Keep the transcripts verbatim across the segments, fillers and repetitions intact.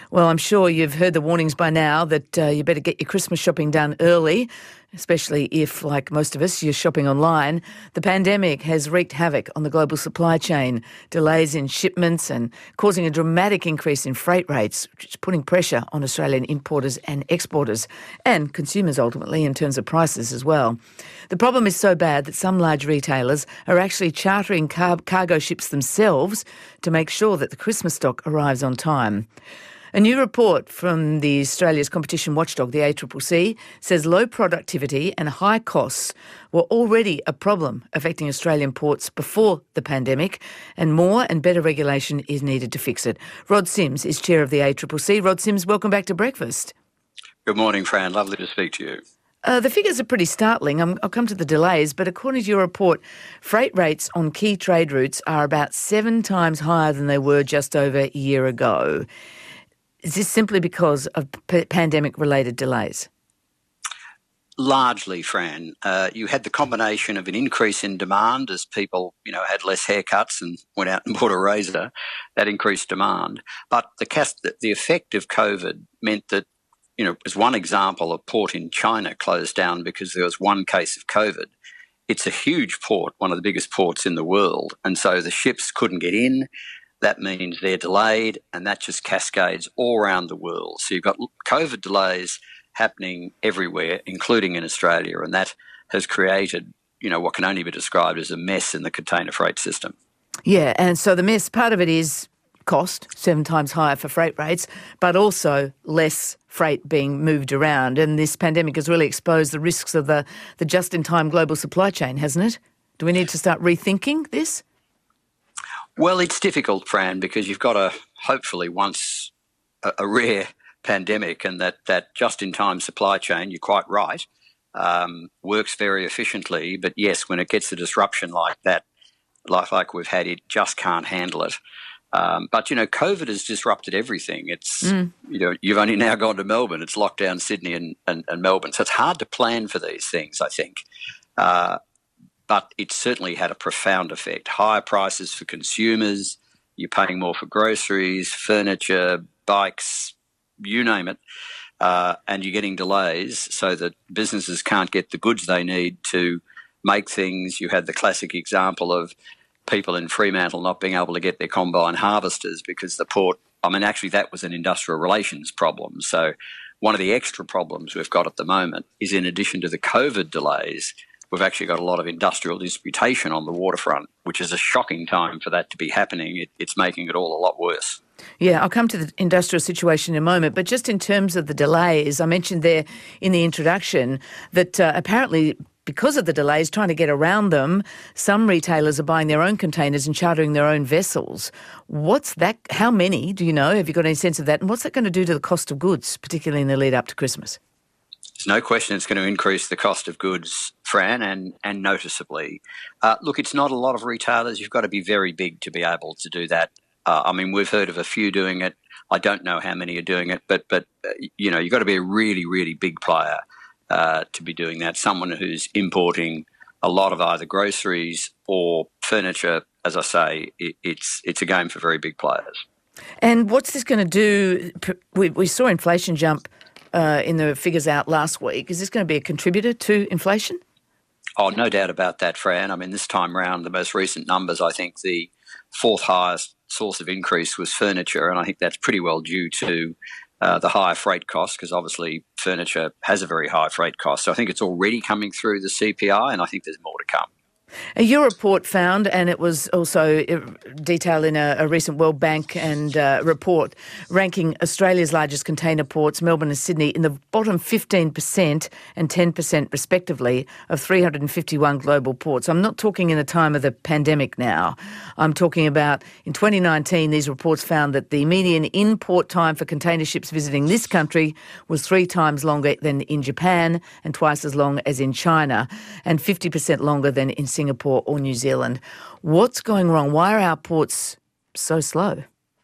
Well, I'm sure you've heard the warnings by now that uh, you better get your Christmas shopping done early, especially if, like most of us, you're shopping online. The pandemic has wreaked havoc on the global supply chain, delays in shipments and causing a dramatic increase in freight rates, which is putting pressure on Australian importers and exporters and consumers ultimately in terms of prices as well. The problem is so bad that some large retailers are actually chartering car- cargo ships themselves to make sure that the Christmas stock arrives on time. A new report from the Australia's competition watchdog, the A C C C, says low productivity and high costs were already a problem affecting Australian ports before the pandemic, and more and better regulation is needed to fix it. Rod Sims is chair of the A C C C. Rod Sims, welcome back to Breakfast. Good morning, Fran. Lovely to speak to you. Uh, the figures are pretty startling. I'm, I'll come to the delays, but according to your report, freight rates on key trade routes are about seven times higher than they were just over a year ago. Is this simply because of p- pandemic-related delays? Largely, Fran. Uh, you had the combination of an increase in demand as people, you know, had less haircuts and went out and bought a razor. That increased demand. But the, cast- the effect of COVID meant that, you know, as one example, a port in China closed down because there was one case of COVID. It's a huge port, one of the biggest ports in the world, and so the ships couldn't get in. That means they're delayed, and that just cascades all around the world. So you've got COVID delays happening everywhere, including in Australia, and that has created, you know, what can only be described as a mess in the container freight system. Yeah, and so the mess, part of it is cost, seven times higher for freight rates, but also less freight being moved around. And this pandemic has really exposed the risks of the, the just-in-time global supply chain, hasn't it? Do we need to start rethinking this? Well, it's difficult, Fran, because you've got a hopefully once a, a rare pandemic, and that, that just-in-time supply chain, you're quite right, um, works very efficiently. But yes, when it gets a disruption like that, like, like we've had, it just can't handle it. Um, but, you know, COVID has disrupted everything. It's, mm. you know, you've only now gone to Melbourne. It's locked down Sydney and, and, and Melbourne. So it's hard to plan for these things, I think. Uh, But it certainly had a profound effect. Higher prices for consumers, you're paying more for groceries, furniture, bikes, you name it, uh, and you're getting delays so that businesses can't get the goods they need to make things. You had the classic example of people in Fremantle not being able to get their combine harvesters because the port, I mean, actually that was an industrial relations problem. So one of the extra problems we've got at the moment is, in addition to the COVID delays, we've actually got a lot of industrial disputation on the waterfront, which is a shocking time for that to be happening. It, it's making it all a lot worse. Yeah, I'll come to the industrial situation in a moment, but just in terms of the delays, I mentioned there in the introduction that uh, apparently because of the delays, trying to get around them, some retailers are buying their own containers and chartering their own vessels. What's that? How many, do you know? Have you got any sense of that? And what's that going to do to the cost of goods, particularly in the lead up to Christmas? There's no question it's going to increase the cost of goods, Fran, and, and noticeably. Uh, look, it's not a lot of retailers. You've got to be very big to be able to do that. Uh, I mean, we've heard of a few doing it. I don't know how many are doing it, but, but uh, you know, you've got to be a really, really big player uh, to be doing that. Someone who's importing a lot of either groceries or furniture. As I say, it, it's it's a game for very big players. And what's this going to do? We, we saw inflation jump Uh, in the figures out last week. Is this going to be a contributor to inflation? Oh, no doubt about that, Fran. I mean, this time round, the most recent numbers, I think the fourth highest source of increase was furniture, and I think that's pretty well due to uh, the higher freight costs, because obviously furniture has a very high freight cost. So I think it's already coming through the C P I, and I think there's more to come. Your report found, and it was also detailed in a, a recent World Bank and uh, report, ranking Australia's largest container ports, Melbourne and Sydney, in the bottom fifteen percent and ten percent respectively of three hundred fifty-one global ports. I'm not talking in the time of the pandemic now. I'm talking about in twenty nineteen, these reports found that the median in-port time for container ships visiting this country was three times longer than in Japan and twice as long as in China, and fifty percent longer than in Singapore or New Zealand. What's going wrong? Why are our ports so slow?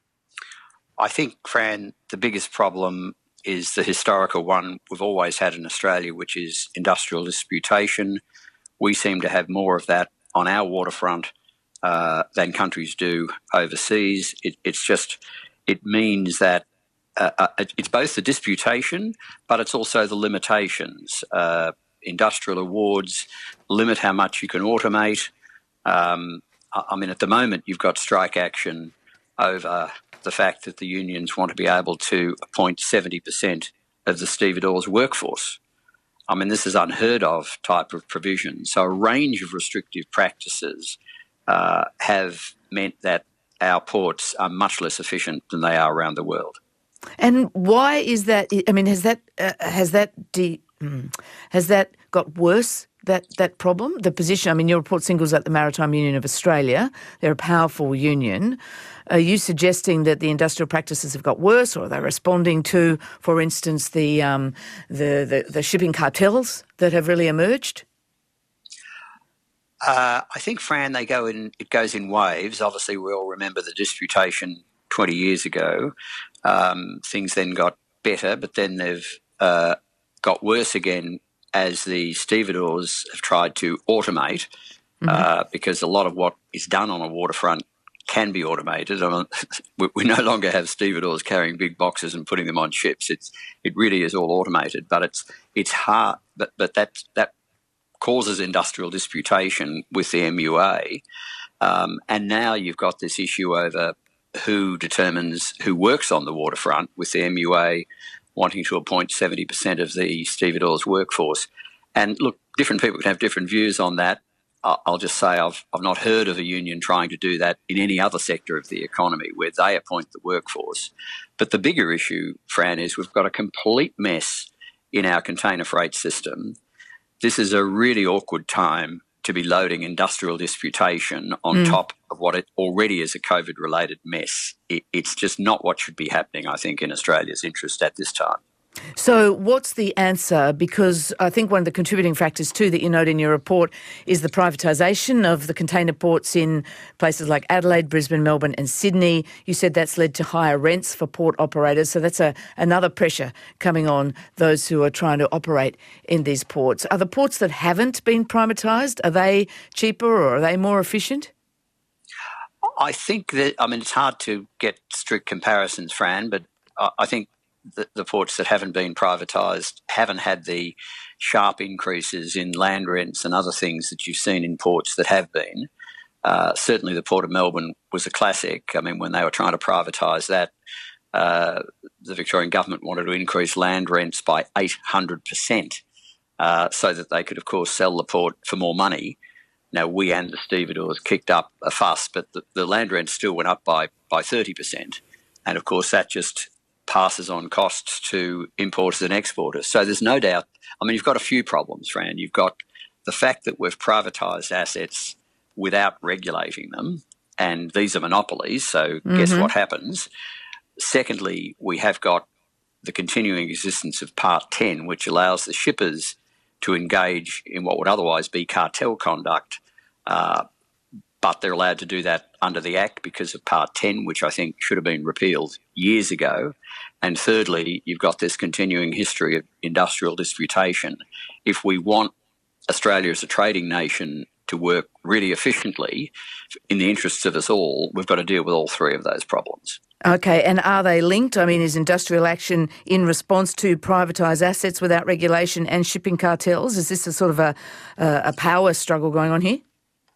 I think, Fran, the biggest problem is the historical one we've always had in Australia, which is industrial disputation. We seem to have more of that on our waterfront uh, than countries do overseas. It, it's just, it means that uh, uh, it's both the disputation, but it's also the limitations. Uh, industrial awards limit how much you can automate. Um, I mean, at the moment, you've got strike action over the fact that the unions want to be able to appoint seventy percent of the stevedores workforce. I mean, this is unheard of type of provision. So a range of restrictive practices uh, have meant that our ports are much less efficient than they are around the world. And why is that? I mean, has that uh, has that de- has that got worse? That that problem, the position. I mean, your report singles out the Maritime Union of Australia. They're a powerful union. Are you suggesting that the industrial practices have got worse, or are they responding to, for instance, the um, the, the the shipping cartels that have really emerged? Uh, I think, Fran, they go in. It goes in waves. Obviously, we all remember the disputation twenty years ago. Um, things then got better, but then they've uh, got worse again as the stevedores have tried to automate, mm-hmm. uh, because a lot of what is done on a waterfront can be automated. I mean, we, we no longer have stevedores carrying big boxes and putting them on ships. It's it really is all automated, but it's it's hard. But but that that causes industrial disputation with the M U A, um, and now you've got this issue over who determines who works on the waterfront, with the M U A wanting to appoint seventy percent of the stevedores workforce. And look, different people can have different views on that. I'll just say I've I've not heard of a union trying to do that in any other sector of the economy where they appoint the workforce. But the bigger issue, Fran, is we've got a complete mess in our container freight system. This is a really awkward time to be loading industrial disputation on mm. top of what it already is a COVID-related mess. It, it's just not what should be happening, I think, in Australia's interest at this time. So what's the answer? Because I think one of the contributing factors too that you note in your report is the privatisation of the container ports in places like Adelaide, Brisbane, Melbourne and Sydney. You said that's led to higher rents for port operators. So that's a, another pressure coming on those who are trying to operate in these ports. Are the ports that haven't been privatised, are they cheaper or are they more efficient? I think that, I mean, it's hard to get strict comparisons, Fran, but I think The, the ports that haven't been privatised haven't had the sharp increases in land rents and other things that you've seen in ports that have been. Uh, certainly the Port of Melbourne was a classic. I mean, when they were trying to privatise that, uh, the Victorian government wanted to increase land rents by eight hundred percent uh, so that they could, of course, sell the port for more money. Now, we and the stevedores kicked up a fuss, but the, the land rents still went up by, by thirty percent. And, of course, that just passes on costs to importers and exporters. So there's no doubt, I mean, you've got a few problems, Fran. You've got the fact that we've privatised assets without regulating them, and these are monopolies, so mm-hmm. guess what happens? Secondly, we have got the continuing existence of Part ten, which allows the shippers to engage in what would otherwise be cartel conduct, uh, but they're allowed to do that under the Act because of Part ten, which I think should have been repealed years ago. And thirdly, you've got this continuing history of industrial disputation. If we want Australia as a trading nation to work really efficiently in the interests of us all, we've got to deal with all three of those problems. Okay, and are they linked? I mean, is industrial action in response to privatised assets without regulation and shipping cartels? Is this a sort of a, a power struggle going on here?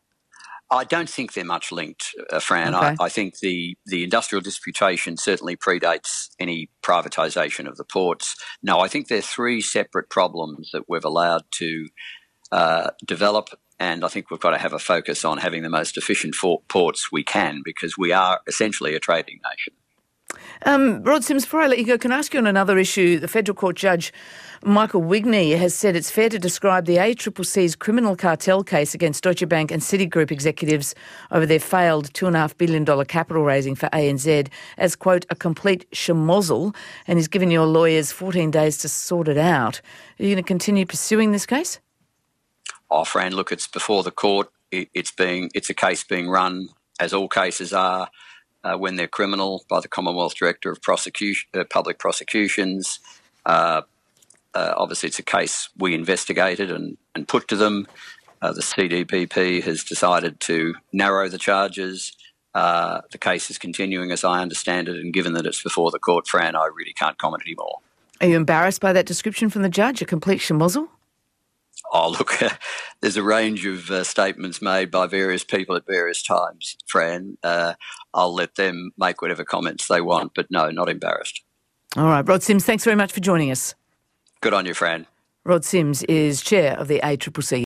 I don't think they're much linked, uh, Fran. Okay. I, I think the, the industrial disputation certainly predates any privatisation of the ports. No, I think they're three separate problems that we've allowed to uh, develop, and I think we've got to have a focus on having the most efficient for- ports we can, because we are essentially a trading nation. Um, Rod Sims, before I let you go, can I ask you on another issue? The Federal Court Judge Michael Wigney has said it's fair to describe the A C C C's criminal cartel case against Deutsche Bank and Citigroup executives over their failed two point five billion dollars capital raising for A N Z as, quote, a complete schmozzle, and he's given your lawyers fourteen days to sort it out. Are you going to continue pursuing this case? Oh, Fran, look, it's before the court. It, it's being it's a case being run, as all cases are, uh, when they're criminal, by the Commonwealth Director of Prosecution, uh, Public Prosecutions. Uh, uh, obviously, it's a case we investigated and, and put to them. Uh, the C D P P has decided to narrow the charges. Uh, the case is continuing as I understand it, and given that it's before the court, Fran, I really can't comment anymore. Are you embarrassed by that description from the judge, a complete schmozzle? Oh, look, there's a range of uh, statements made by various people at various times, Fran. Uh, I'll let them make whatever comments they want, but no, not embarrassed. All right, Rod Sims, thanks very much for joining us. Good on you, Fran. Rod Sims is chair of the A C C C.